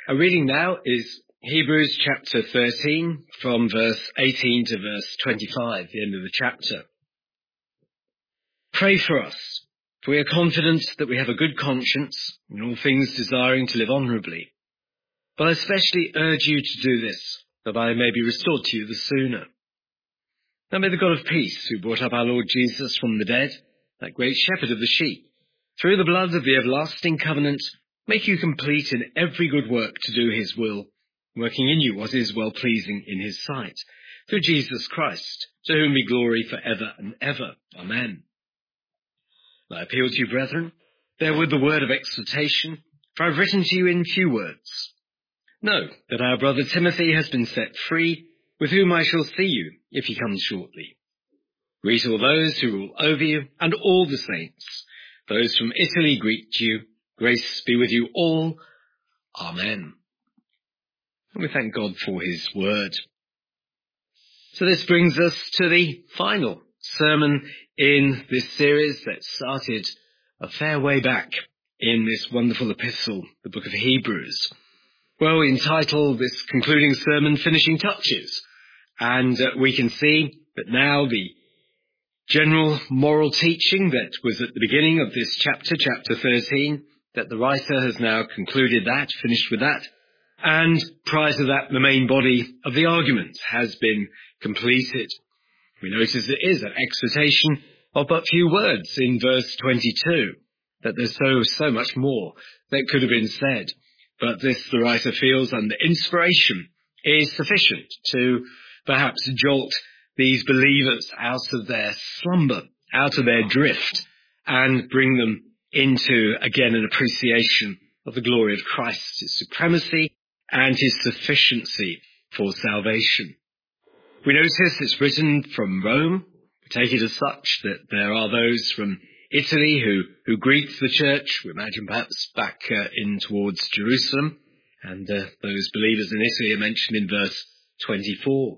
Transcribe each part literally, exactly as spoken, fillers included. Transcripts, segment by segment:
Our reading now is Hebrews chapter thirteen from verse eighteen to verse twenty-five, the end of the chapter. Pray for us, for we are confident that we have a good conscience, in all things desiring to live honourably. But I especially urge you to do this, that I may be restored to you the sooner. Now may the God of peace, who brought up our Lord Jesus from the dead, that great shepherd of the sheep, through the blood of the everlasting covenant, make you complete in every good work to do his will, working in you what is well-pleasing in his sight, through Jesus Christ, to whom be glory for ever and ever. Amen. I appeal to you, brethren, bear with the word of exhortation, for I have written to you in few words. Know that our brother Timothy has been set free, with whom I shall see you, if he comes shortly. Greet all those who rule over you, and all the saints. Those from Italy greet you. Grace be with you all. Amen. And we thank God for his word. So this brings us to the final sermon in this series that started a fair way back in this wonderful epistle, the book of Hebrews. Well, we entitled this concluding sermon Finishing Touches, and uh, we can see that now the general moral teaching that was at the beginning of this chapter, chapter thirteen, that the writer has now concluded that, finished with that, and prior to that, the main body of the argument has been completed. We notice it is an exhortation of but few words in verse twenty-two, that there's so, so much more that could have been said. But this, the writer feels, under inspiration, is sufficient to perhaps jolt these believers out of their slumber, out of their drift, and bring them into, again, an appreciation of the glory of Christ, his supremacy and his sufficiency for salvation. We notice it's written from Rome. We take it as such that there are those from Italy who, who greet the church. We imagine perhaps back uh, in towards Jerusalem. And uh, those believers in Italy are mentioned in verse twenty-four.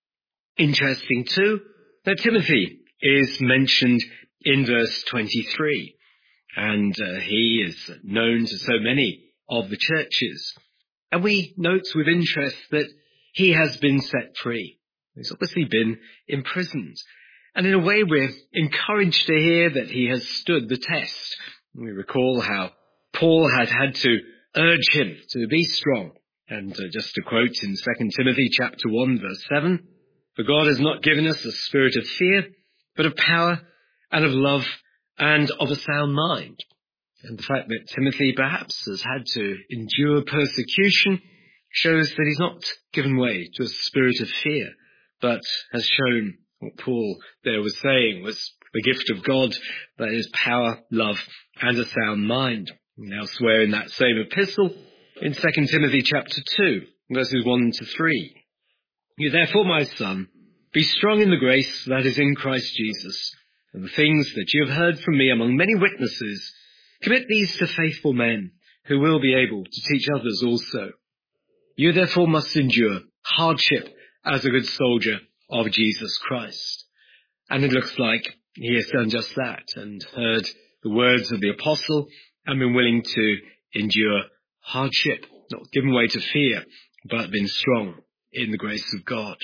Interesting too that Timothy is mentioned in verse twenty-three. And uh, he is known to so many of the churches. And we note with interest that he has been set free. He's obviously been imprisoned. And in a way, we're encouraged to hear that he has stood the test. We recall how Paul had had to urge him to be strong. And uh, just to quote in Second Timothy chapter one, verse seven, "For God has not given us a spirit of fear, but of power and of love and of a sound mind." And the fact that Timothy perhaps has had to endure persecution shows that he's not given way to a spirit of fear, but has shown what Paul there was saying was the gift of God, that is power, love, and a sound mind. And elsewhere in that same epistle, in Second Timothy chapter two, verses one to three, "You therefore, my son, be strong in the grace that is in Christ Jesus, and the things that you have heard from me among many witnesses, commit these to faithful men, who will be able to teach others also. You therefore must endure hardship as a good soldier of Jesus Christ." And it looks like he has done just that, and heard the words of the apostle, and been willing to endure hardship, not given way to fear, but been strong in the grace of God.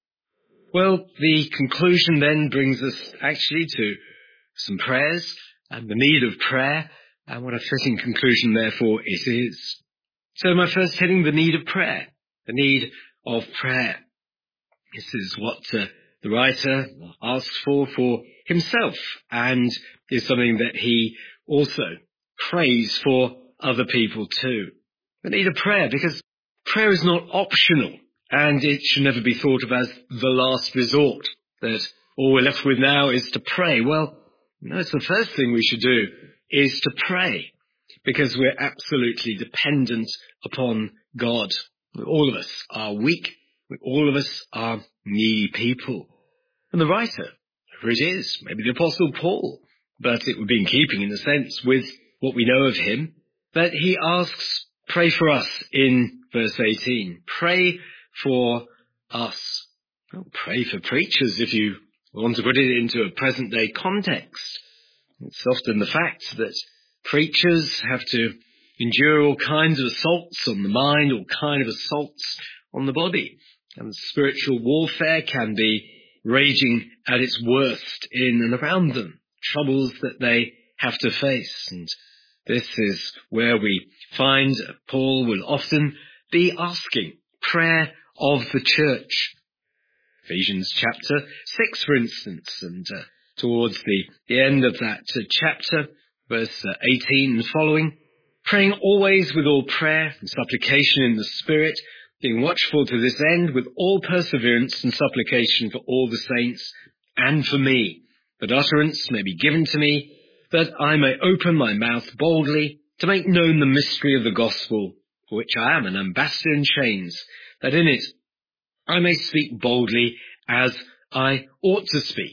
Well, the conclusion then brings us actually to some prayers and the need of prayer, and what a fitting conclusion, therefore, it is. So my first heading, the need of prayer, the need of prayer. This is what uh, the writer asks for for himself, and is something that he also prays for other people too. The need of prayer, because prayer is not optional, and it should never be thought of as the last resort, that all we're left with now is to pray. Well, no, it's the first thing we should do, is to pray, because we're absolutely dependent upon God. All of us are weak. All of us are needy people. And the writer, whoever it is, maybe the Apostle Paul, but it would be in keeping, in a sense, with what we know of him, that he asks, pray for us in verse eighteen. Pray for us. Well, pray for preachers if you want to put it into a present-day context. It's often the fact that preachers have to endure all kinds of assaults on the mind, all kinds of assaults on the body. And spiritual warfare can be raging at its worst in and around them, troubles that they have to face. And this is where we find Paul will often be asking prayer of the church. Ephesians chapter six, for instance, and uh, towards the, the end of that uh, chapter, verse uh, eighteen and following, praying always with all prayer and supplication in the Spirit, being watchful to this end with all perseverance and supplication for all the saints and for me, that utterance may be given to me, that I may open my mouth boldly to make known the mystery of the gospel, for which I am an ambassador in chains, that in it I may speak boldly as I ought to speak.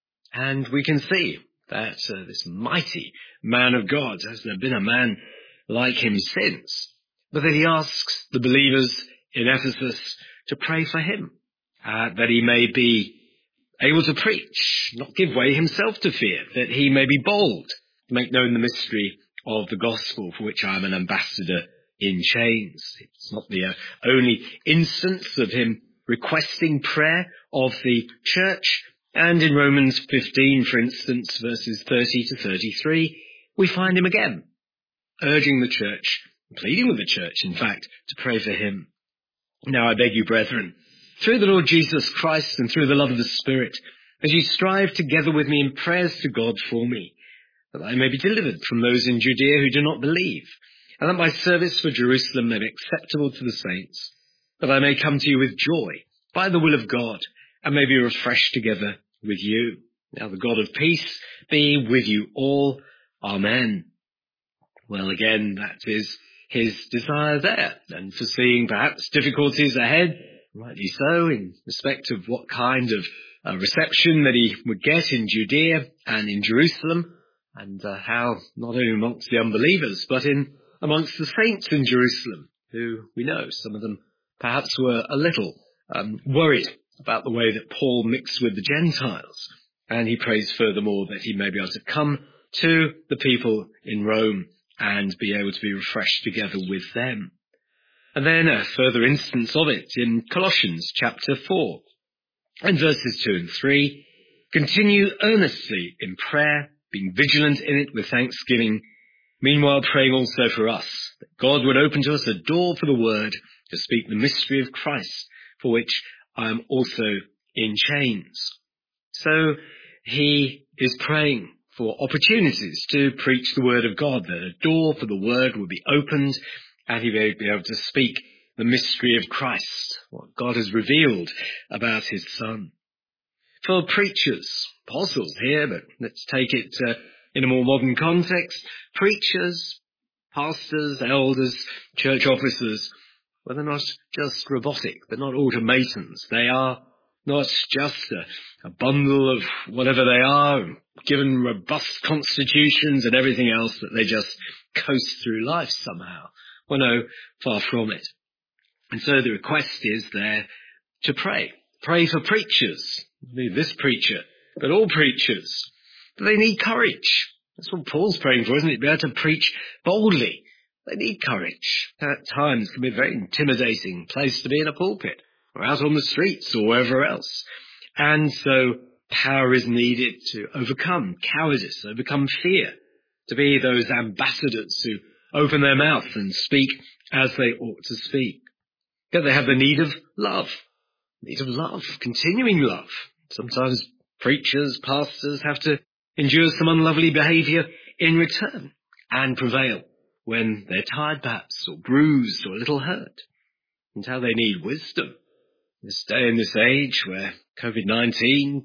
And we can see that uh, this mighty man of God, has there been a man like him since, but that he asks the believers in Ephesus to pray for him, uh, that he may be able to preach, not give way himself to fear, that he may be bold to make known the mystery of the gospel, for which I am an ambassador in chains. It's not the uh, only instance of him requesting prayer of the church. And in Romans fifteen, for instance, verses thirty to thirty-three, we find him again, urging the church, pleading with the church, in fact, to pray for him. Now I beg you, brethren, through the Lord Jesus Christ and through the love of the Spirit, as you strive together with me in prayers to God for me, that I may be delivered from those in Judea who do not believe, and that my service for Jerusalem may be acceptable to the saints, that I may come to you with joy by the will of God, and may be refreshed together with you. Now the God of peace be with you all. Amen. Well, again, that is his desire there, and foreseeing perhaps difficulties ahead, rightly so, in respect of what kind of uh, reception that he would get in Judea and in Jerusalem, and uh, how not only amongst the unbelievers, but in amongst the saints in Jerusalem, who we know some of them perhaps were a little um, worried about the way that Paul mixed with the Gentiles. And he prays furthermore that he may be able to come to the people in Rome and be able to be refreshed together with them. And then a further instance of it in Colossians chapter four and verses two and three. Continue earnestly in prayer, being vigilant in it with thanksgiving, meanwhile praying also for us, that God would open to us a door for the word to speak the mystery of Christ, for which I am also in chains. So he is praying for opportunities to preach the word of God, that a door for the word will be opened and he may be able to speak the mystery of Christ, what God has revealed about his Son. For preachers, apostles here, but let's take it uh, in a more modern context, preachers, pastors, elders, church officers, well, they're not just robotic, they're not automatons, they are not just a, a bundle of whatever they are, given robust constitutions and everything else that they just coast through life somehow. Well, no, far from it. And so the request is there to pray. Pray for preachers, not this preacher, but all preachers. But they need courage. That's what Paul's praying for, isn't it? Be able to preach boldly. They need courage. At times it can be a very intimidating place to be in a pulpit, or out on the streets, or wherever else. And so power is needed to overcome cowardice, overcome fear, to be those ambassadors who open their mouth and speak as they ought to speak. Yet they have the need of love, need of love, continuing love. Sometimes preachers, pastors have to endure some unlovely behaviour in return and prevail when they're tired perhaps, or bruised, or a little hurt. And how they need wisdom. This day and this age where covid nineteen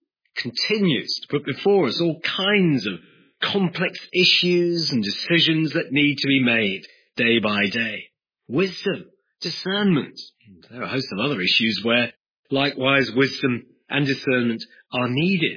continues to put before us all kinds of complex issues and decisions that need to be made day by day. Wisdom, discernment, and there are a host of other issues where likewise wisdom and discernment are needed.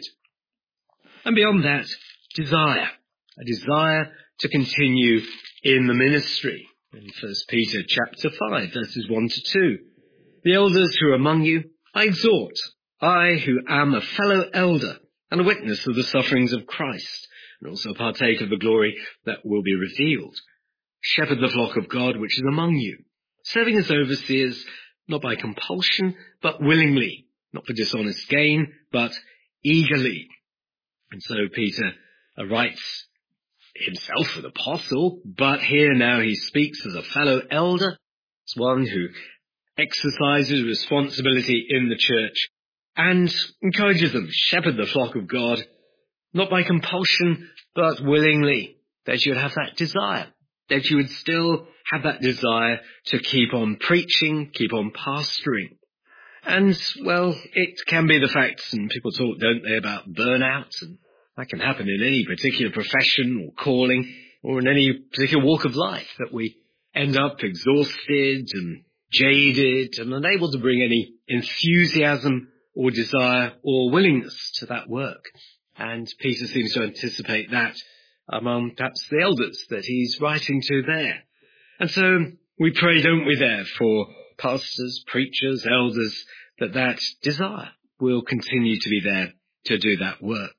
And beyond that, desire, a desire to continue in the ministry. In First Peter chapter five, verses one to two. The elders who are among you, I exhort, I who am a fellow elder and a witness of the sufferings of Christ, and also partake of the glory that will be revealed. shepherd the flock of God which is among you, serving as overseers, not by compulsion, but willingly, not for dishonest gain, but eagerly. And so Peter writes himself an apostle, but here now he speaks as a fellow elder, as one who exercises responsibility in the church and encourages them, shepherd the flock of God, not by compulsion, but willingly, that you would have that desire, that you would still have that desire to keep on preaching, keep on pastoring. And, well, it can be the fact, and people talk, don't they, about burnout, and that can happen in any particular profession or calling, or in any particular walk of life, that we end up exhausted and jaded and unable to bring any enthusiasm or desire or willingness to that work. And Peter seems to anticipate that among perhaps the elders that he's writing to there. And so we pray, don't we, there, for pastors, preachers, elders, that that desire will continue to be there to do that work.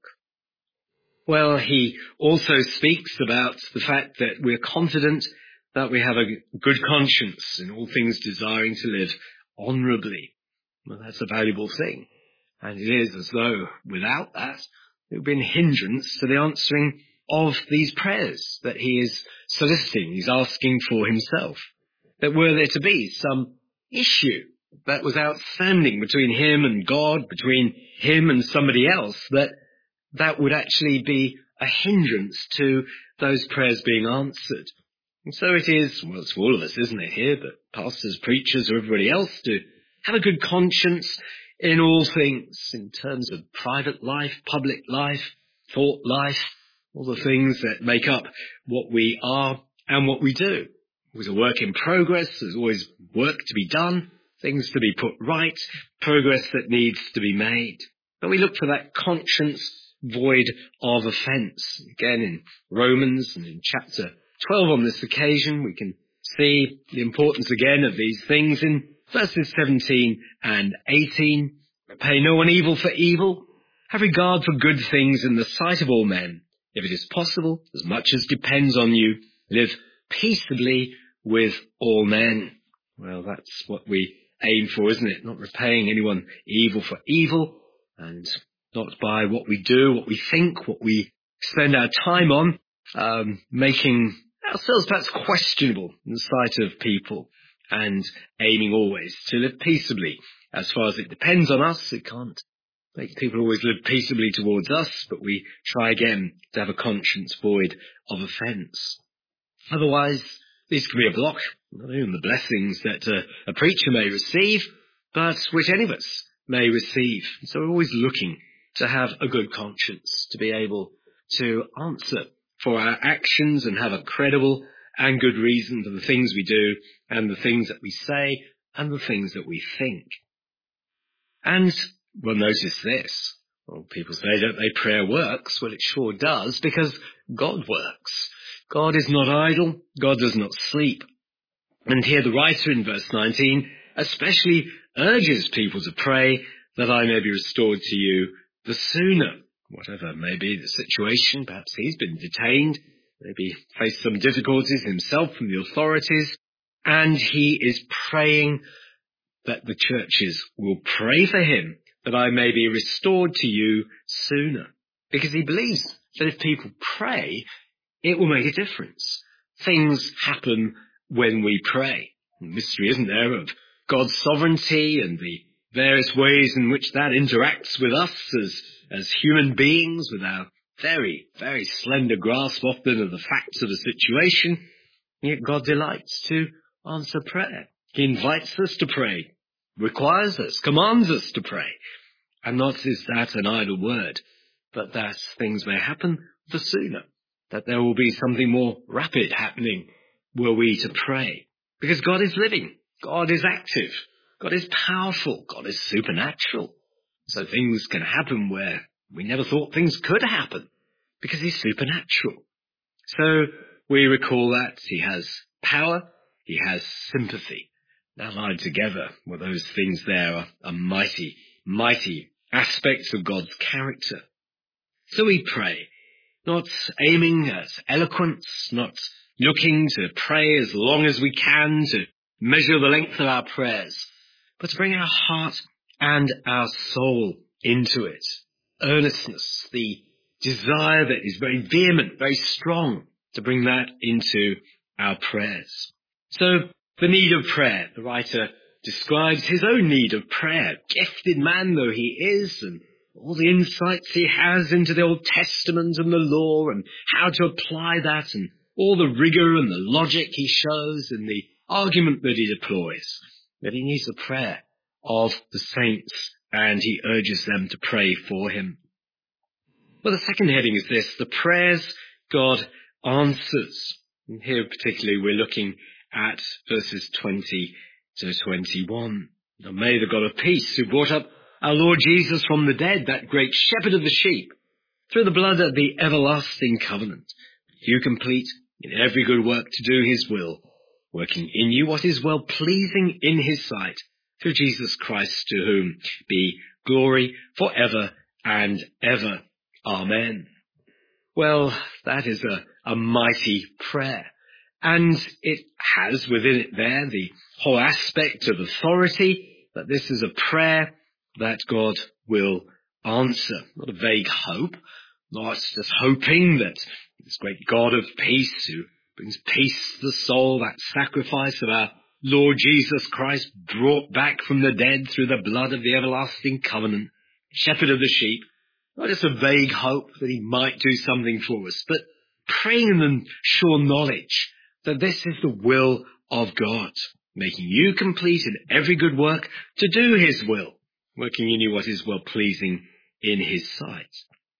Well, he also speaks about the fact that we're confident that we have a good conscience in all things, desiring to live honourably. Well, that's a valuable thing. And it is as though without that, it would be a hindrance to the answering of these prayers that he is soliciting, he's asking for himself. That were there to be some issue that was outstanding between him and God, between him and somebody else, that that would actually be a hindrance to those prayers being answered. And so it is, well, it's for all of us, isn't it, here, but pastors, preachers, or everybody else, to have a good conscience in all things, in terms of private life, public life, thought life, all the things that make up what we are and what we do. There's a work in progress, there's always work to be done, things to be put right, progress that needs to be made. But we look for that conscience void of offence. Again, in Romans and in chapter twelve on this occasion, we can see the importance again of these things in verses seventeen and eighteen. Pay no one evil for evil. Have regard for good things in the sight of all men. If it is possible, as much as depends on you, live peaceably with all men. Well, that's what we aim for, isn't it? Not repaying anyone evil for evil, and not by what we do, what we think, what we spend our time on, um, making ourselves perhaps questionable in the sight of people, and aiming always to live peaceably. As far as it depends on us, it can't make people always live peaceably towards us, but we try again to have a conscience void of offence. Otherwise, this can be a block, not only on the blessings that uh, a preacher may receive, but which any of us may receive. So we're always looking to have a good conscience, to be able to answer for our actions and have a credible and good reason for the things we do and the things that we say and the things that we think. And we'll notice this. Well, people say, don't they, prayer works? Well, it sure does, because God works. God is not idle. God does not sleep. And here the writer in verse nineteen especially urges people to pray that I may be restored to you the sooner. Whatever may be the situation, perhaps he's been detained, maybe faced some difficulties himself from the authorities, and he is praying that the churches will pray for him, that I may be restored to you sooner. Because he believes that if people pray, it will make a difference. Things happen when we pray. The mystery, isn't there, of God's sovereignty and the various ways in which that interacts with us as, as human beings, with our very, very slender grasp often of the facts of a situation. Yet God delights to answer prayer. He invites us to pray, requires us, commands us to pray. And not is that an idle word, but that things may happen the sooner, that there will be something more rapid happening were we to pray. Because God is living, God is active, God is powerful, God is supernatural. So things can happen where we never thought things could happen, because he's supernatural. So we recall that he has power, he has sympathy. Allied together, well, those things there are, are mighty, mighty aspects of God's character. So we pray, not aiming at eloquence, not looking to pray as long as we can, to measure the length of our prayers, but to bring our heart and our soul into it. Earnestness, the desire that is very vehement, very strong, to bring that into our prayers. So, the need of prayer. The writer describes his own need of prayer, gifted man though he is, and all the insights he has into the Old Testament and the law, and how to apply that, and all the rigour and the logic he shows, and the argument that he deploys, that he needs the prayer of the saints, and he urges them to pray for him. Well, the second heading is this: the prayers God answers. And here particularly we're looking at verses twenty to twenty-one. Now may the God of peace, who brought up our Lord Jesus from the dead, that great shepherd of the sheep, through the blood of the everlasting covenant, you complete in every good work to do his will, working in you what is well pleasing in his sight, through Jesus Christ, to whom be glory for ever and ever. Amen. Well, that is a, a mighty prayer. And it has within it there the whole aspect of authority, that this is a prayer that God will answer. Not a vague hope, not just hoping that this great God of peace, who brings peace to the soul, that sacrifice of our Lord Jesus Christ, brought back from the dead through the blood of the everlasting covenant, shepherd of the sheep, not just a vague hope that he might do something for us, but praying in the sure knowledge that this is the will of God, making you complete in every good work to do his will, working in you what is well pleasing in his sight.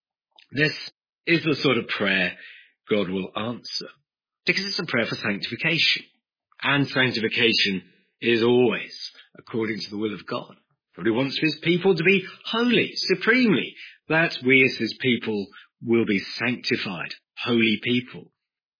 This is the sort of prayer God will answer, because it's a prayer for sanctification. And sanctification is always according to the will of God. For he wants his people to be holy, supremely, that we as his people will be sanctified, holy people.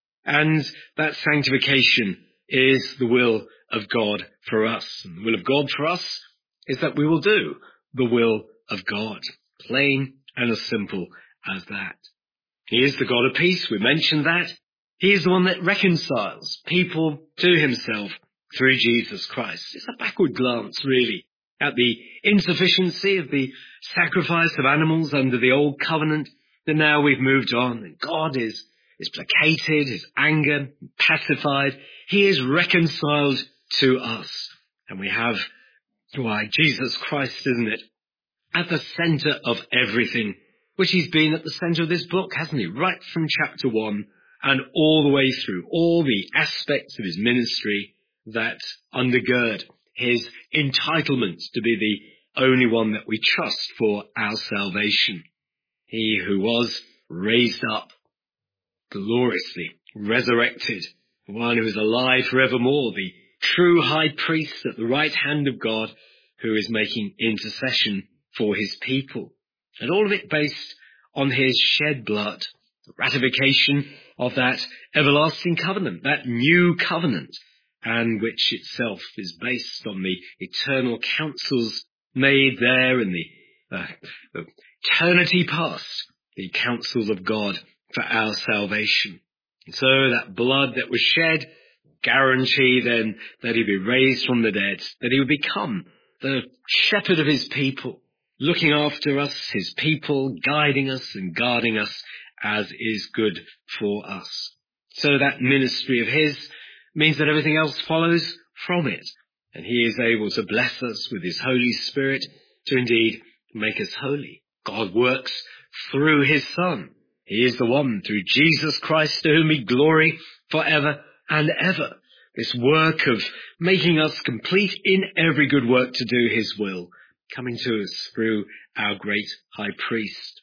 And that sanctification is the will of God for us. And the will of God for us is that we will do the will of God. Plain and as simple as that. He is the God of peace. We mentioned that. He is the one that reconciles people to himself through Jesus Christ. It's a backward glance, really, at the insufficiency of the sacrifice of animals under the old covenant, that now we've moved on, and God is, is placated, his anger pacified. He is reconciled to us. And we have, why, Jesus Christ, isn't it, at the centre of everything, which he's been at the centre of this book, hasn't he? Right from chapter one and all the way through, all the aspects of his ministry that undergird his entitlement to be the only one that we trust for our salvation. He who was raised up, gloriously resurrected, the one who is alive forevermore, the true high priest at the right hand of God, who is making intercession for his people. And all of it based on his shed blood, the ratification of that everlasting covenant, that new covenant, and which itself is based on the eternal counsels made there in the, uh, the eternity past, the counsels of God for our salvation. And so that blood that was shed guarantee then that he'd be raised from the dead, that he would become the shepherd of his people, looking after us, his people, guiding us and guarding us as is good for us. So that ministry of his means that everything else follows from it. And he is able to bless us with his Holy Spirit to indeed make us holy. God works through his Son. He is the one through Jesus Christ to whom be glory forever and ever. This work of making us complete in every good work to do his will, coming to us through our great high priest.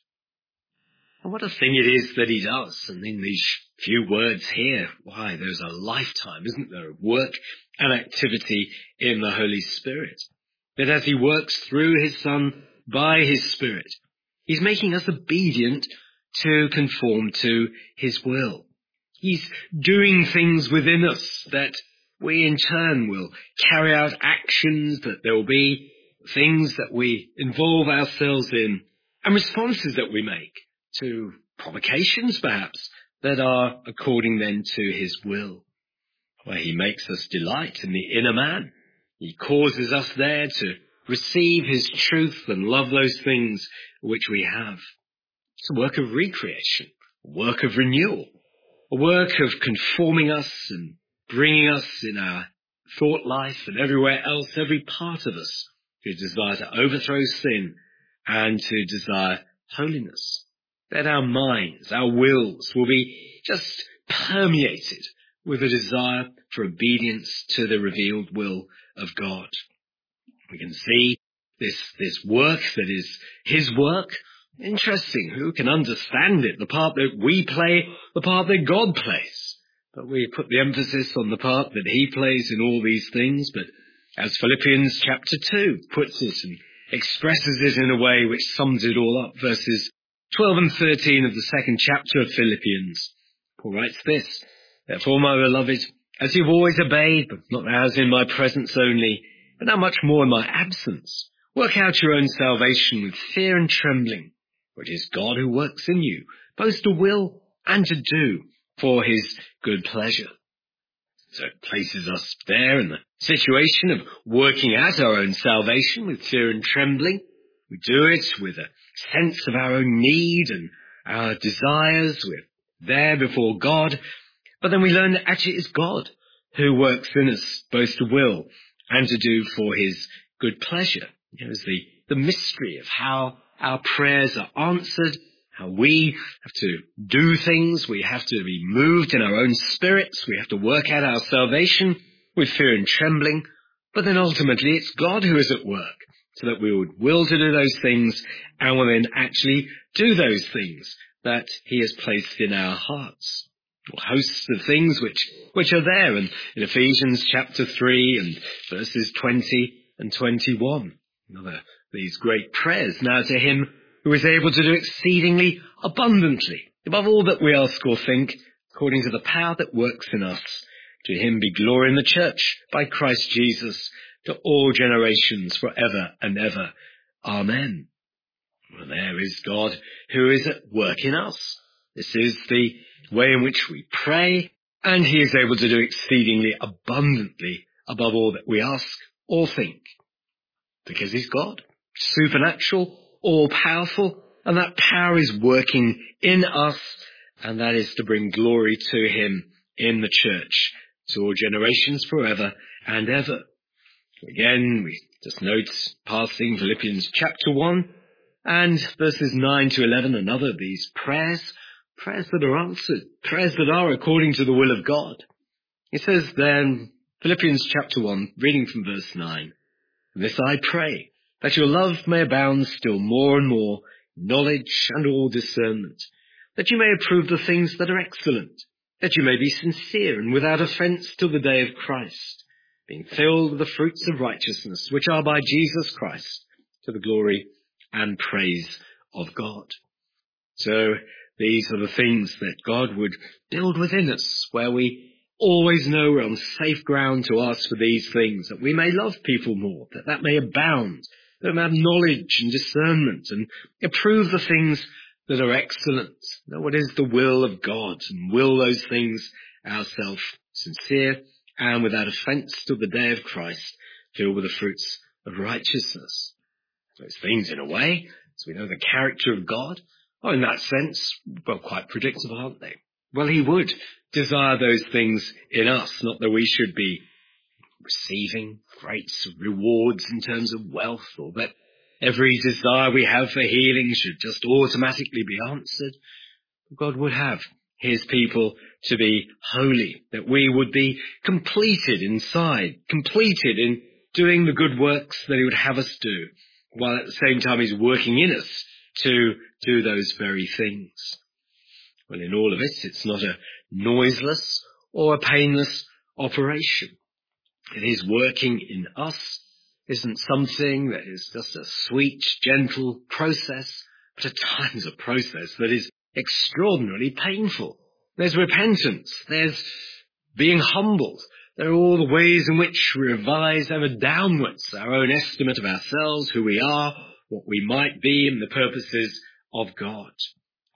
And what a thing it is that he does. And in these few words here, why, there's a lifetime, isn't there, of work and activity in the Holy Spirit. That as he works through his Son by his Spirit, he's making us obedient to conform to his will. He's doing things within us that we in turn will carry out actions, that there will be things that we involve ourselves in, and responses that we make to provocations perhaps that are according then to his will, where he makes us delight in the inner man. He causes us there to receive his truth and love those things which we have. It's a work of recreation, a work of renewal, a work of conforming us and bringing us in our thought life and everywhere else, every part of us, to desire to overthrow sin and to desire holiness. That our minds, our wills will be just permeated with a desire for obedience to the revealed will of God. We can see this, this work that is his work. Interesting. Who can understand it? The part that we play, the part that God plays. But we put the emphasis on the part that he plays in all these things. But as Philippians chapter two puts it and expresses it in a way which sums it all up, verses twelve and thirteen of the second chapter of Philippians, Paul writes this: "Therefore, my beloved, as you've always obeyed, but not as in my presence only, but now much more in my absence, work out your own salvation with fear and trembling, for it is God who works in you, both to will and to do for his good pleasure." So it places us there in the situation of working out our own salvation with fear and trembling. We do it with a sense of our own need and our desires. We're there before God. But then we learn that actually it's God who works in us both to will and to do for his good pleasure. You know, it's the, the mystery of how our prayers are answered, how we have to do things. We have to be moved in our own spirits. We have to work out our salvation with fear and trembling. But then ultimately it's God who is at work, so that we would will to do those things and will then actually do those things that he has placed in our hearts. Hosts of things which, which are there in, in Ephesians chapter three and verses twenty and twenty-one. Another, these great prayers now to him who is able to do exceedingly abundantly, above all that we ask or think, according to the power that works in us. To him be glory in the church by Christ Jesus to all generations forever and ever. Amen. Well, there is God who is at work in us. This is the way in which we pray, and he is able to do exceedingly abundantly above all that we ask or think. Because he's God, supernatural, all-powerful, and that power is working in us, and that is to bring glory to him in the church, to all generations forever and ever. Again, we just note, passing Philippians chapter one, and verses nine to eleven, another of these prayers, prayers that are answered, prayers that are according to the will of God. It says then, Philippians chapter one, reading from verse nine, "And this I pray, that your love may abound still more and more in knowledge and all discernment, that you may approve the things that are excellent, that you may be sincere and without offence till the day of Christ, being filled with the fruits of righteousness, which are by Jesus Christ, to the glory and praise of God." So these are the things that God would build within us, where we always know we're on safe ground to ask for these things, that we may love people more, that that may abound, that we may have knowledge and discernment, and approve the things that are excellent, know what is the will of God, and will those things ourselves, sincere and without offence till the day of Christ, filled with the fruits of righteousness. Those things, in a way, as we know the character of God, are in that sense, well, quite predictable, aren't they? Well, he would desire those things in us, not that we should be receiving great rewards in terms of wealth, or that every desire we have for healing should just automatically be answered. God would have his people to be holy, that we would be completed inside, completed in doing the good works that he would have us do, while at the same time he's working in us to do those very things. Well, in all of it, it's not a noiseless or a painless operation. It is working in us. Isn't something that is just a sweet, gentle process, but at times a process that is extraordinarily painful. There's repentance. There's being humbled. There are all the ways in which we revise ever downwards our own estimate of ourselves, who we are, what we might be, and the purposes of God.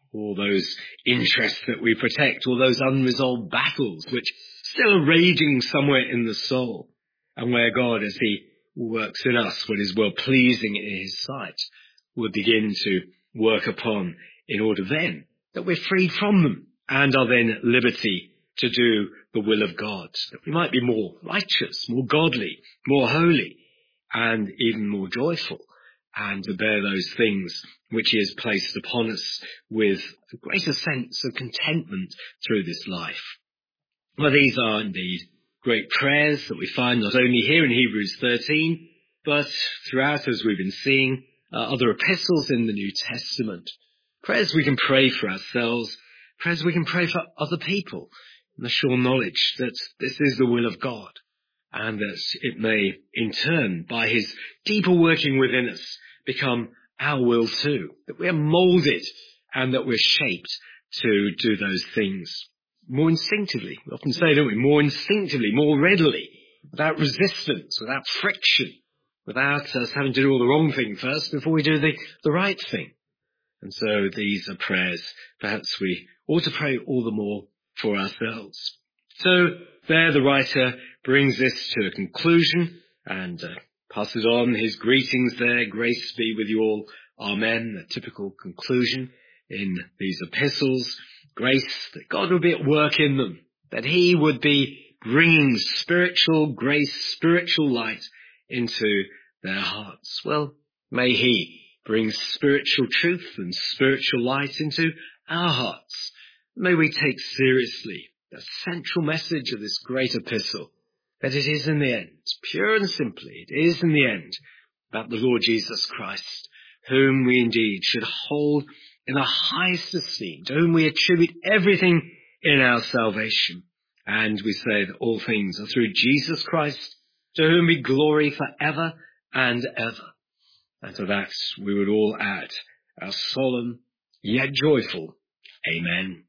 all those interests that we protect, all those unresolved battles which still are raging somewhere in the soul, and where God, as he works in us what is well pleasing in his sight, will begin to work upon, in order then that we're freed from them and are then at liberty to do the will of God, that we might be more righteous, more godly, more holy, and even more joyful, and to bear those things which he has placed upon us with a greater sense of contentment through this life. Well, these are indeed great prayers that we find not only here in Hebrews thirteen, but throughout, as we've been seeing, uh, other epistles in the New Testament. Prayers we can pray for ourselves, prayers we can pray for other people, in the sure knowledge that this is the will of God, and that it may, in turn, by his deeper working within us, become our will too, that we are moulded and that we're shaped to do those things more instinctively. We often say, don't we, more instinctively, more readily, without resistance, without friction, without us having to do all the wrong thing first before we do the, the right thing. And so these are prayers perhaps we ought to pray all the more for ourselves. So there the writer brings this to a conclusion and uh, passes on his greetings there. Grace be with you all. Amen. A typical conclusion in these epistles. Grace, that God would be at work in them, that he would be bringing spiritual grace, spiritual light into their hearts. Well, may he bring spiritual truth and spiritual light into our hearts. May we take seriously the central message of this great epistle, that it is in the end, pure and simply, it is in the end about the Lord Jesus Christ, whom we indeed should hold in the highest esteem, to whom we attribute everything in our salvation. And we say that all things are through Jesus Christ, to whom be glory forever and ever. And to that we would all add our solemn yet joyful Amen.